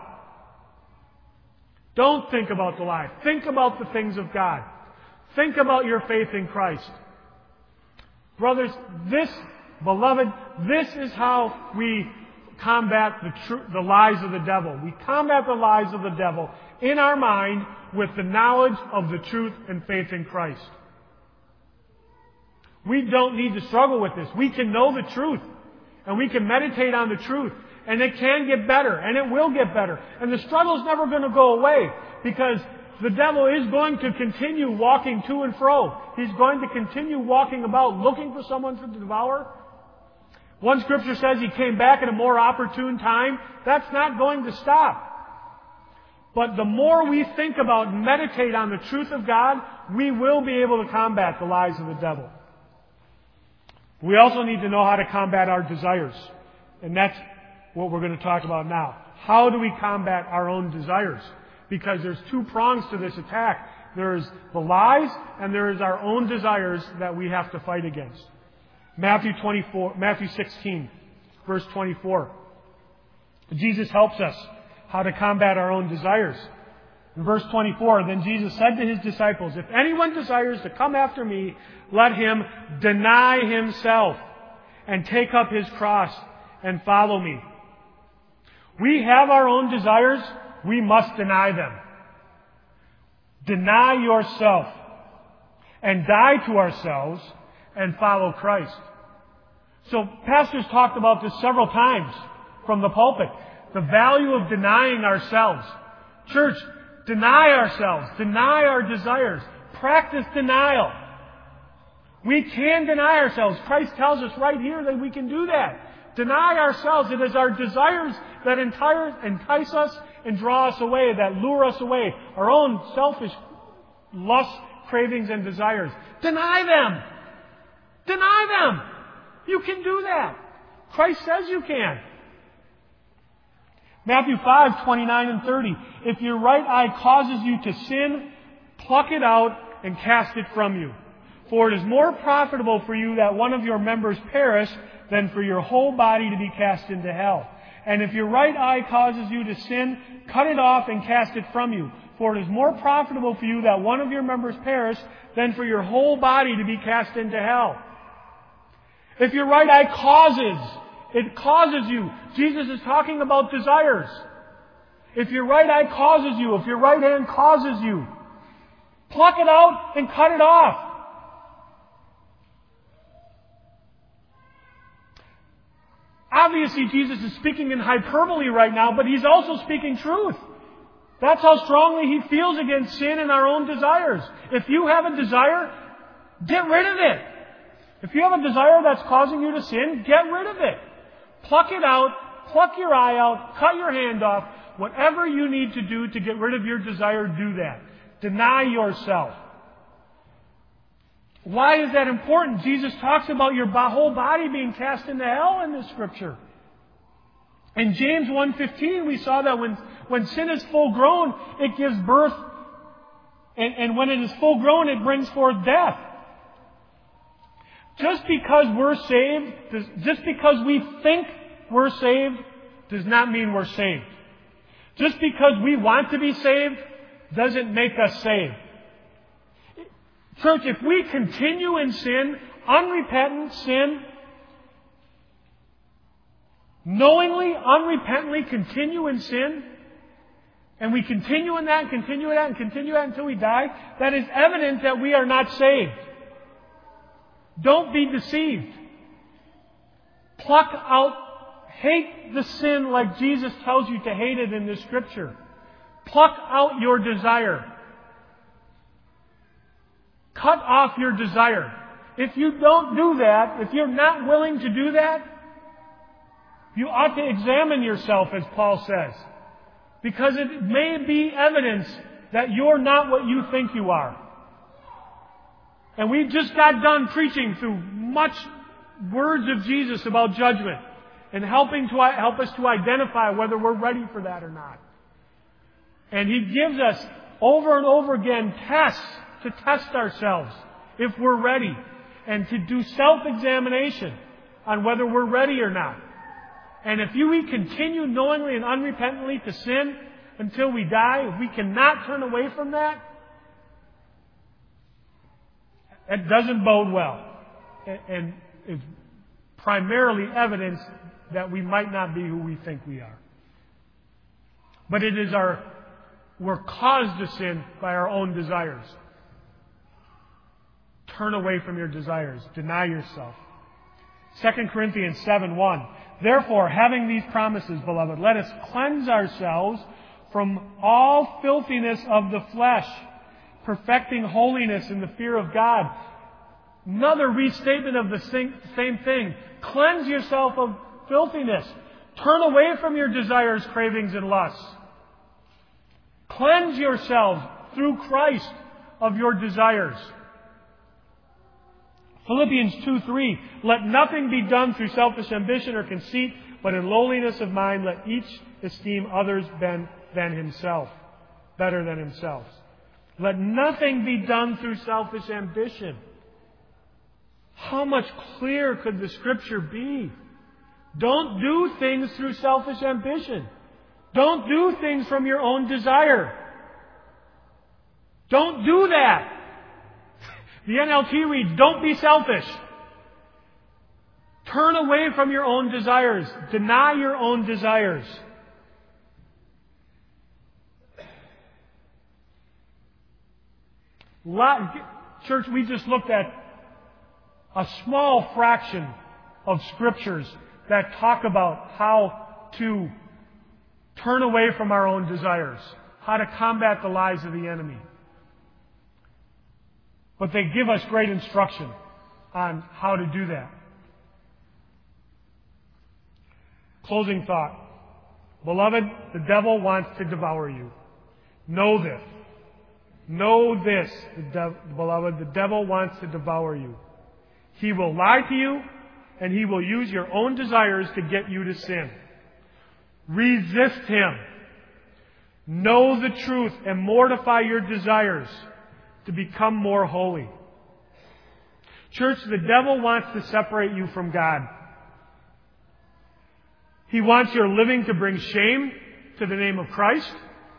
Don't think about the lie. Think about the things of God. Think about your faith in Christ. Brothers, this, beloved, this is how we combat the, tr- the lies of the devil. We combat the lies of the devil in our mind with the knowledge of the truth and faith in Christ. We don't need to struggle with this. We can know the truth, and we can meditate on the truth, and it can get better, and it will get better. And the struggle is never going to go away, because the devil is going to continue walking to and fro. He's going to continue walking about looking for someone to devour. One scripture says he came back at a more opportune time. That's not going to stop. But the more we think about and meditate on the truth of God, we will be able to combat the lies of the devil. We also need to know how to combat our desires. And that's what we're going to talk about now. How do we combat our own desires? Because there's two prongs to this attack. There's the lies, and there is our own desires that we have to fight against. Matthew twenty-four, Matthew sixteen, verse twenty-four. Jesus helps us how to combat our own desires. In verse twenty-four, then Jesus said to his disciples, if anyone desires to come after me, let him deny himself and take up his cross and follow me. We have our own desires. We must deny them. Deny yourself and die to ourselves and follow Christ. So pastors talked about this several times from the pulpit. The value of denying ourselves. Church, deny ourselves. Deny our desires. Practice denial. We can deny ourselves. Christ tells us right here that we can do that. Deny ourselves. It is our desires that entice us and draw us away, that lure us away. Our own selfish lusts, cravings, and desires. Deny them. Deny them. You can do that. Christ says you can. Matthew five, twenty-nine and thirty. If your right eye causes you to sin, pluck it out and cast it from you. For it is more profitable for you that one of your members perish than for your whole body to be cast into hell. And if your right eye causes you to sin, cut it off and cast it from you. For it is more profitable for you that one of your members perish than for your whole body to be cast into hell. If your right eye causes, it causes you. Jesus is talking about desires. If your right eye causes you, if your right hand causes you, pluck it out and cut it off. Obviously, Jesus is speaking in hyperbole right now, but He's also speaking truth. That's how strongly he feels against sin and our own desires. If you have a desire, get rid of it. If you have a desire that's causing you to sin, get rid of it. Pluck it out, pluck your eye out, cut your hand off. Whatever you need to do to get rid of your desire, do that. Deny yourself. Why is that important? Jesus talks about your whole body being cast into hell in this scripture. In James one fifteen, we saw that when, when sin is full grown, it gives birth. And, and when it is full grown, it brings forth death. Just because we're saved, just because we think we're saved, does not mean we're saved. Just because we want to be saved, doesn't make us saved. Church, if we continue in sin, unrepentant sin, knowingly, unrepentantly continue in sin, and we continue in that and continue in that and continue that until we die, that is evidence that we are not saved. Don't be deceived. Pluck out, hate the sin like Jesus tells you to hate it in this scripture. Pluck out your desire. Cut off your desire. If you don't do that, if you're not willing to do that, you ought to examine yourself, as Paul says. Because it may be evidence that you're not what you think you are. And we just got done preaching through much words of Jesus about judgment and helping to help us to identify whether we're ready for that or not. And He gives us over and over again tests to test ourselves if we're ready and to do self-examination on whether we're ready or not. And if you, we continue knowingly and unrepentantly to sin until we die, if we cannot turn away from that, it doesn't bode well. And it's primarily evidence that we might not be who we think we are. But it is our, we're caused to sin by our own desires. Turn away from your desires. Deny yourself. Second Corinthians seven one. Therefore, having these promises, beloved, let us cleanse ourselves from all filthiness of the flesh, perfecting holiness in the fear of God. Another restatement of the same thing. Cleanse yourself of filthiness. Turn away from your desires, cravings, and lusts. Cleanse yourselves through Christ of your desires. Philippians two three. Let nothing be done through selfish ambition or conceit, but in lowliness of mind let each esteem others than, than himself, better than himself. Let nothing be done through selfish ambition. How much clearer could the Scripture be? Don't do things through selfish ambition. Don't do things from your own desire. Don't do that. The N L T reads, don't be selfish. Turn away from your own desires. Deny your own desires. Church, we just looked at a small fraction of scriptures that talk about how to turn away from our own desires, how to combat the lies of the enemy. But they give us great instruction on how to do that. Closing thought. Beloved, the devil wants to devour you. Know this. Know this, the de- beloved, the devil wants to devour you. He will lie to you, and he will use your own desires to get you to sin. Resist him. Know the truth and mortify your desires to become more holy. Church, the devil wants to separate you from God. He wants your living to bring shame to the name of Christ.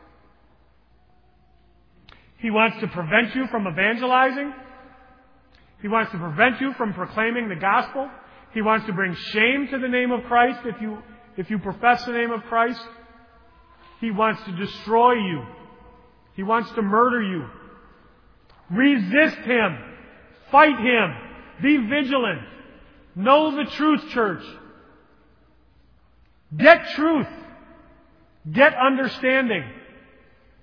He wants to prevent you from evangelizing. He wants to prevent you from proclaiming the gospel. He wants to bring shame to the name of Christ if you, if you profess the name of Christ. He wants to destroy you. He wants to murder you. Resist him. Fight him. Be vigilant. Know the truth, church. Get truth. Get understanding.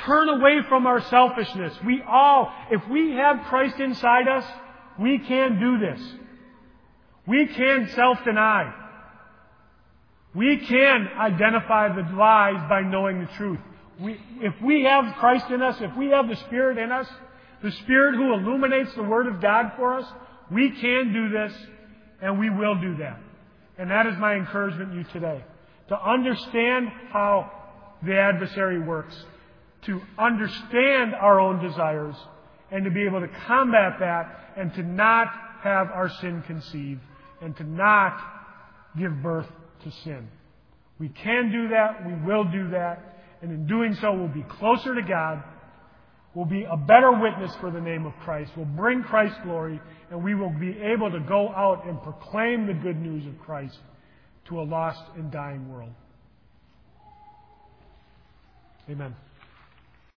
turn away from our selfishness. We all, if we have Christ inside us, we can do this. We can self-deny. We can identify the lies by knowing the truth. We, if we have Christ in us, if we have the Spirit in us, the Spirit who illuminates the Word of God for us, we can do this, and we will do that. And that is my encouragement to you today. To understand how the adversary works. To understand our own desires. And to be able to combat that. And to not have our sin conceived. And to not give birth to sin. We can do that. We will do that. And in doing so, we'll be closer to God. We'll be a better witness for the name of Christ. We'll bring Christ glory. And we will be able to go out and proclaim the good news of Christ to a lost and dying world. Amen.